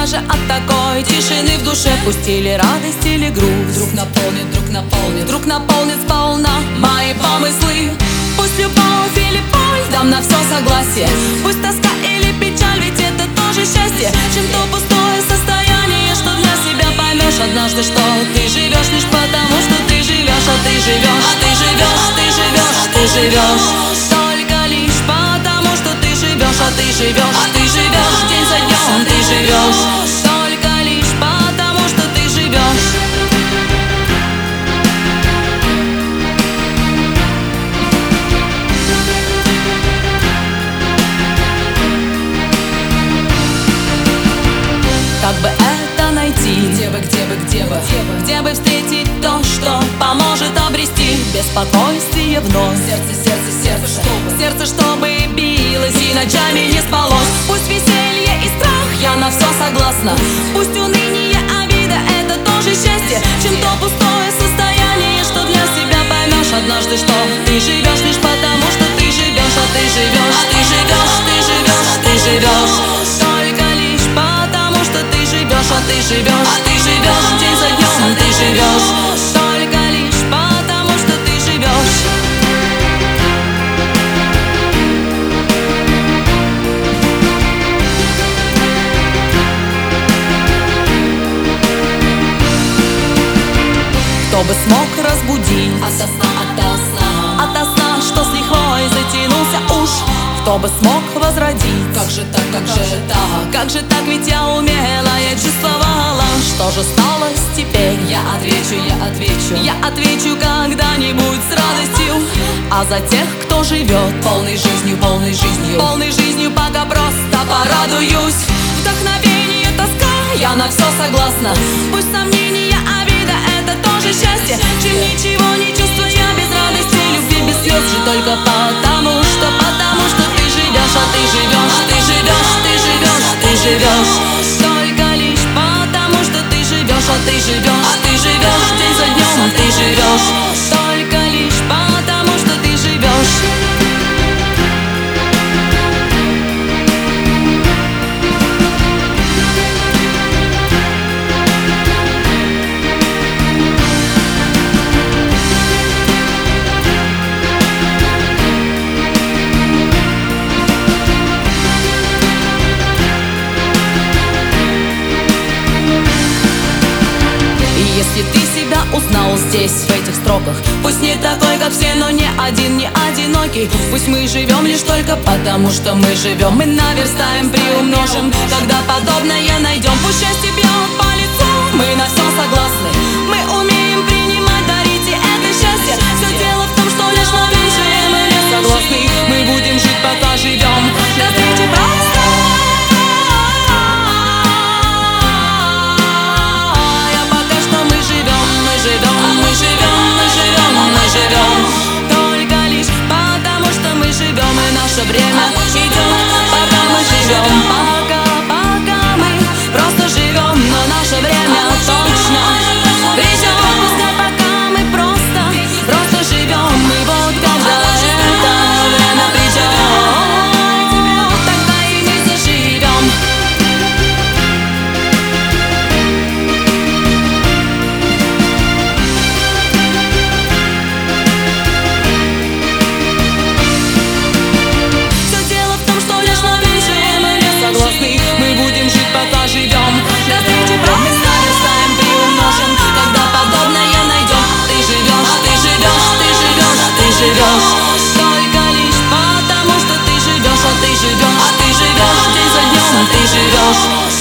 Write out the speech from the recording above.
даже от такой тишины в душе. Пустили радость или грусть, вдруг наполнит сполна мои помыслы. Пусть любовь или боль, дам на все согласие. Пусть тоска или печаль, ведь это тоже счастье. Чем то пустое состояние, что для себя поймешь однажды, что ты живешь лишь потому, что ты живешь. А ты живешь, ты живешь, ты живешь, ты живешь только лишь потому, что ты живешь. А ты живешь, ты живешь день за днем, ты живешь только лишь потому, что ты живешь. Как бы это найти? Где бы встретить то, что поможет обрести беспокойствие вновь? Сердце, чтобы билось и ночами не спалось. Пусть веселье и страх, я на все согласна. Пусть уныние, обида, это тоже счастье. Чем то пустое состояние, что для себя поймешь однажды, что ты живешь лишь потому, что ты живешь. А ты живешь, ты живешь, ты живешь, ты живешь только лишь потому, что ты живешь. А ты живешь день за днем, ты живешь только лишь потому, что ты живешь. Кто бы смог разбудить ото сна, что с лихвой затянулся уж? Кто бы смог возродить? Как же так, ведь я умела, я чувствовала. Что же стало теперь? Я отвечу когда-нибудь с радостью. А за тех, кто живет полной жизнью, пока просто порадуюсь. Вдохновение, тоска, я на все согласна. Пусть сомнения, обида, это тоже счастье. Чем ничего не чувствую я без радости, любви, без слез. Жить только потому, что ты живешь. А ты живешь, ты живешь, ты живешь, ты живешь только лишь потому, что ты живешь. А ты живешь день за днем, ты живешь только лишь потому, что ты живешь. Если ты себя узнал здесь, в этих строках, пусть не такой, как все, но не один, не одинокий. Пусть мы живем лишь только потому, что мы живем. Мы наверстаем, приумножим, когда подобное найдем. Пусть счастье бьет по лицу, мы на все согласны. Мы умеем принимать, дарить, и это счастье. Все дело в том, что лишь новейшее мы не согласны. Мы будем жить, пока живем. До встречи просто. Только лишь потому, что мы живем, и наше время идет, пока мы живем. Пока мы просто живем, но наше время точно придет. Пускай пока мы просто живем, и вот когда это время придет, тогда и мы заживем. Мы будем жить, пока живем. До встречи просто. Наверстаем, приумножим, когда подобное найдем. Ты живешь, ты живешь, ты живешь, ты живешь только лишь потому, что ты живешь. А ты живешь день за днем, ты живешь